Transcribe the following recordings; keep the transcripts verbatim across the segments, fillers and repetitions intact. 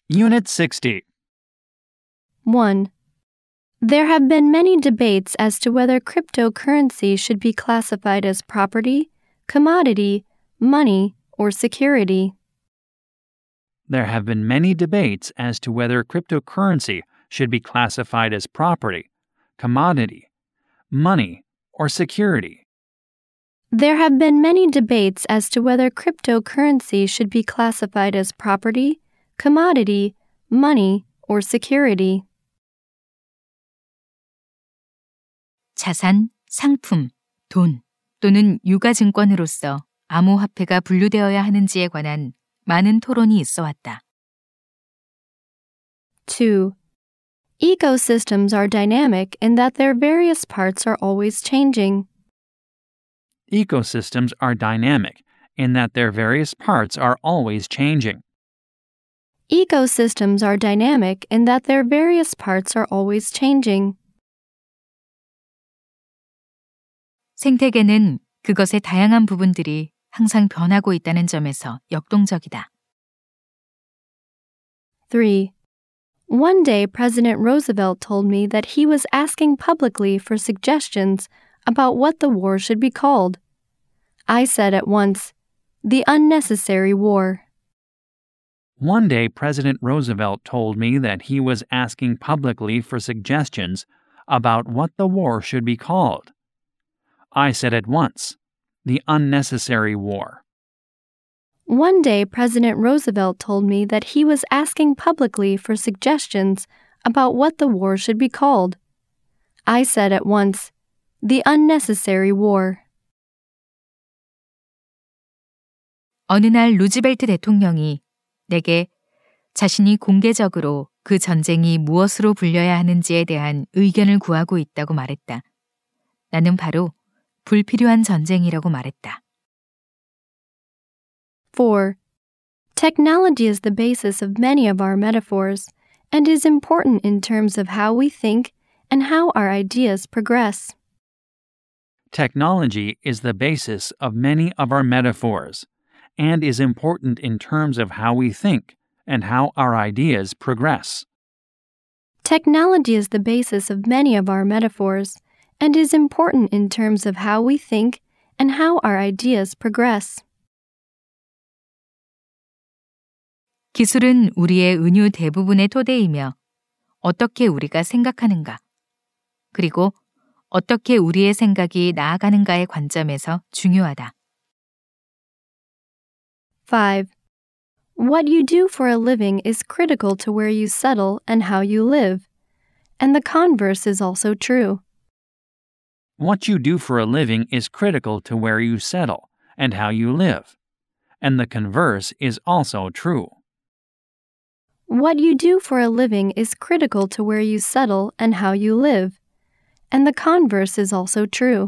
Unit sixty. one. There have been many debates as to whether cryptocurrency should be classified as property, commodity, money, or security. There have been many debates as to whether cryptocurrency should be classified as property, commodity, money, or security. There have been many debates as to whether cryptocurrency should be classified as property, commodity, money, or security. 자산, 상품, 돈 또는 유가증권으로서 암호화폐가 분류되어야 하는지에 관한 많은 토론이 있어 왔다. two. Ecosystems are dynamic in that their various parts are always changing. Ecosystems are dynamic in that their various parts are always changing. Ecosystems are dynamic in that their various parts are always changing. 생태계는 그것의 다양한 부분들이 항상 변하고 있다는 점에서 역동적이다. three. One day, President Roosevelt told me that he was asking publicly for suggestions about what the war should be called. I said at once, "The unnecessary war." One day, President Roosevelt told me that he was asking publicly for suggestions about what the war should be called. I said at once, "The unnecessary war." One day, President Roosevelt told me that he was asking publicly for suggestions about what the war should be called. I said at once, "The unnecessary war." 어느 날 루즈벨트 대통령이 내게 자신이 공개적으로 그 전쟁이 무엇으로 불려야 하는지에 대한 의견을 구하고 있다고 말했다. 나는 바로 불필요한 전쟁이라고 말했다. four. Technology is the basis of many of our metaphors and is important in terms of how we think and how our ideas progress. Technology is the basis of many of our metaphors and is important in terms of how we think and how our ideas progress. Technology is the basis of many of our metaphors and is important in terms of how we think and how our ideas progress. 기술은 우리의 은유 대부분의 토대이며 어떻게 우리가 생각하는가, 그리고 어떻게 우리의 생각이 나아가는가의 관점에서 중요하다. five. What you do for a living is critical to where you settle and how you live, and the converse is also true. What you do for a living is critical to where you settle and how you live, and the converse is also true. What you do for a living is critical to where you settle and how you live, and the converse is also true.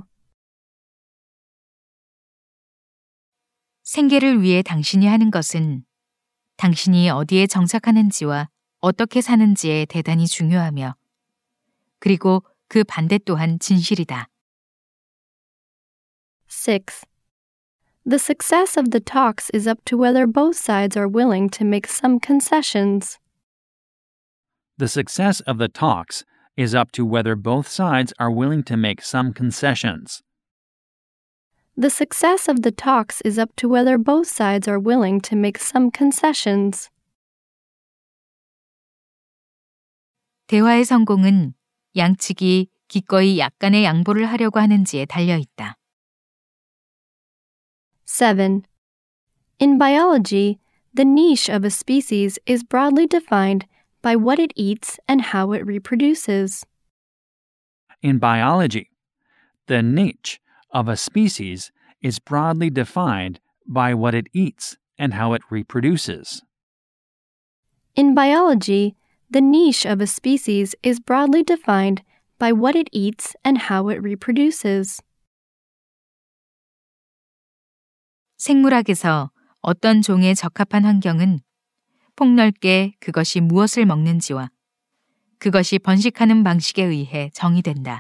생계를 위해 당신이 하는 것은 당신이 어디에 정착하는지와 어떻게 사는지에 대단히 중요하며, 그리고 그 반대 또한 진실이다. six. The success of the talks is up to whether both sides are willing to make some concessions. The success of the talks is up to whether both sides are willing to make some concessions. The success of the talks is up to whether both sides are willing to make some concessions. 대화의 성공은 양측이 기꺼이 약간의 양보를 하려고 하는지에 달려 있다. seven. In biology, the niche of a species is broadly defined by what it eats and how it reproduces. In biology, the niche of a species is broadly defined by what it eats and how it reproduces. In biology, the niche of a species is broadly defined by what it eats and how it reproduces. 생물학에서 어떤 종에 적합한 환경은 폭넓게 그것이 무엇을 먹는지와 그것이 번식하는 방식에 의해 정의된다.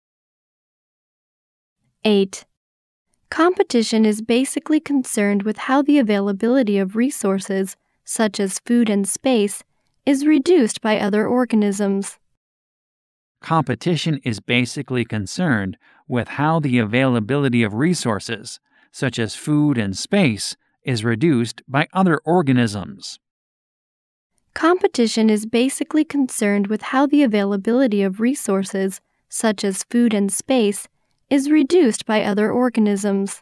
eight. Competition is basically concerned with how the availability of resources, such as food and space, is reduced by other organisms. Competition is basically concerned with how the availability of resources, such as food and space, is reduced by other organisms. Competition is basically concerned with how the availability of resources, such as food and space, is reduced by other organisms.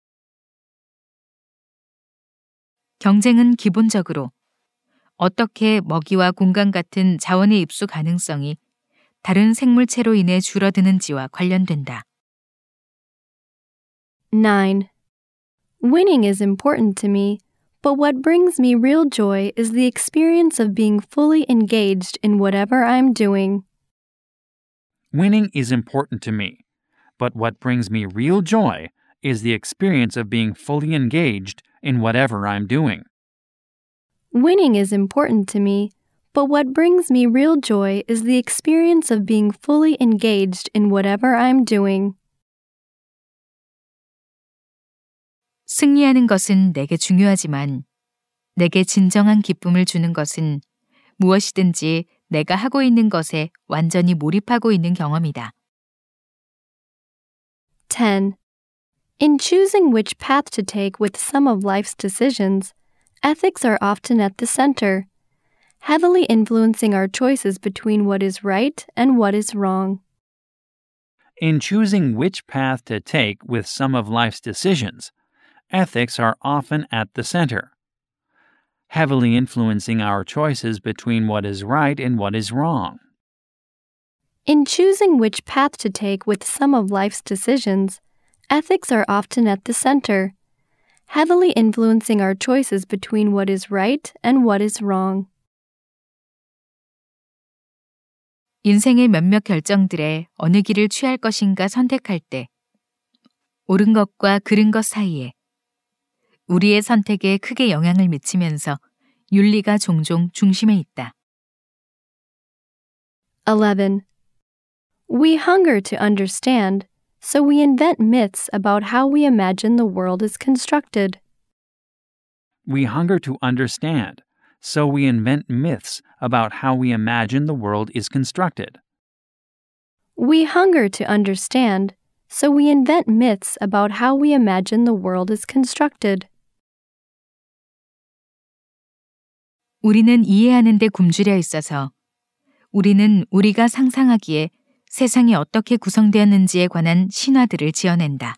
경쟁은 기본적으로 어떻게 먹이와 공간 같은 자원의 입수 가능성이 다른 생물체로 인해 줄어드는지와 관련된다. nine. Winning is important to me, but what brings me real joy is the experience of being fully engaged in whatever I'm doing. Winning is important to me, but what brings me real joy is the experience of being fully engaged in whatever I'm doing. Winning is important to me, but what brings me real joy is the experience of being fully engaged in whatever I'm doing. 승리하는 것은 내게 중요하지만 내게 진정한 기쁨을 주는 것은 무엇이든지 내가 하고 있는 것에 완전히 몰입하고 있는 경험이다. ten. In choosing which path to take with some of life's decisions, ethics are often at the center, heavily influencing our choices between what is right and what is wrong. In choosing which path to take with some of life's decisions, ethics are often at the center, heavily influencing our choices between what is right and what is wrong. In choosing which path to take with some of life's decisions, ethics are often at the center, heavily influencing our choices between what is right and what is wrong. 인생의 몇몇 결정들에 어느 길을 취할 것인가 선택할 때 옳은 것과 그른 것 사이에 우리의 선택에 크게 영향을 미치면서 윤리가 종종 중심에 있다. eleven. We hunger to understand, so we invent myths about how we imagine the world is constructed. We hunger to understand, so we invent myths about how we imagine the world is constructed. We hunger to understand, so we invent myths about how we imagine the world is constructed. 우리는 이해하는 데 굶주려 있어서 우리는 우리가 상상하기에 세상이 어떻게 구성되었는지에 관한 신화들을 지어낸다.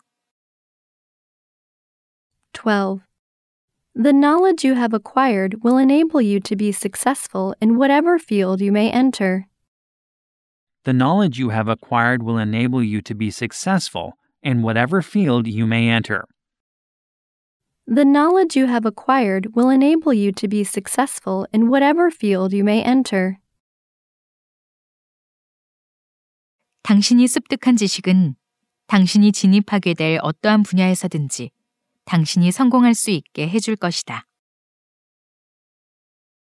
twelve. The knowledge you have acquired will enable you to be successful in whatever field you may enter. The knowledge you have acquired will enable you to be successful in whatever field you may enter. The knowledge you have acquired will enable you to be successful in whatever field you may enter. 당신이 습득한 지식은 당신이 진입하게 될 어떠한 분야에서든지 당신이 성공할 수 있게 해줄 것이다.